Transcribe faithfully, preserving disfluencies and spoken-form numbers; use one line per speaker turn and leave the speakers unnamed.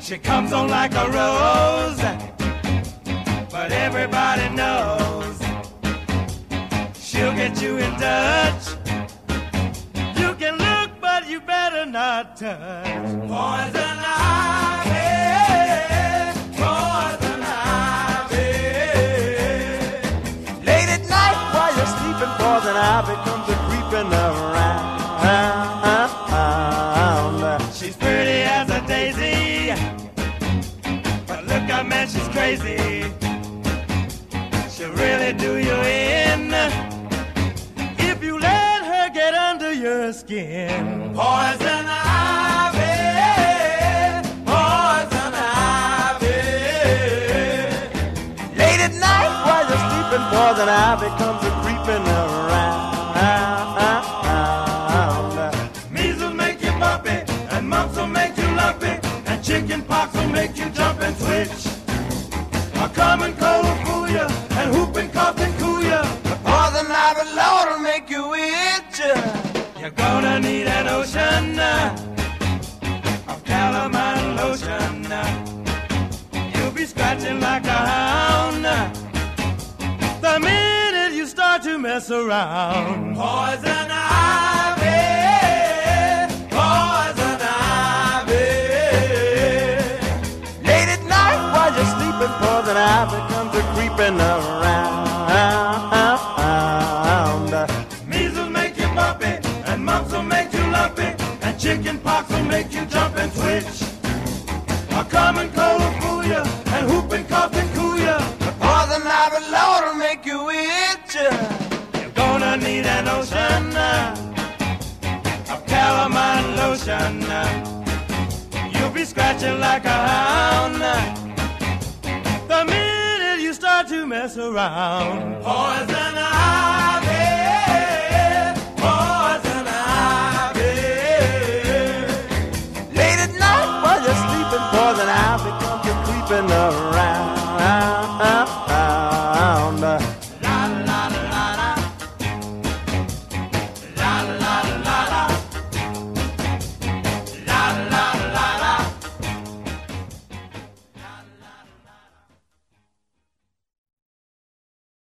She comes on like a rose, but everybody knows she'll get you in touch. You can look, but you better not touch. Poison ivy, poison ivy.
Late at night while you're sleeping, poison ivy comes a creeping around.
She's pretty as a daisy, but look out, man, she's crazy. She'll really do you in if you let her get under your skin. Poison ivy, poison ivy.
Late at night while you're sleeping, poison ivy comes a creeping around.
Measles make you bumpy, and mumps will make you lumpy, and chicken pox will make you jump and twitch. A common cold will fool you, and whooping cough can cool you.
The poison ivy, Lord, will make you itch.
You're gonna need an ocean of calamine lotion. You'll be scratching like a hound the minute you start to mess around. Poison ivy, poison ivy.
Late at night while you're sleeping, poison ivy comes a creeping around.
Measles make you bumpy, and mumps will make you lumpy, and chicken pox will make you jump and twitch. A common cold will fool you, and whooping cough can cool you.
The poison ivy, Lord, will make you itch.
You're gonna need an ocean of calamine lotion. You'll be scratching like a hound the minute you start to mess around. Poison ivy, poison ivy.
Late at night while you're sleeping, poison ivy comes a creeping around.
La la la la, la la la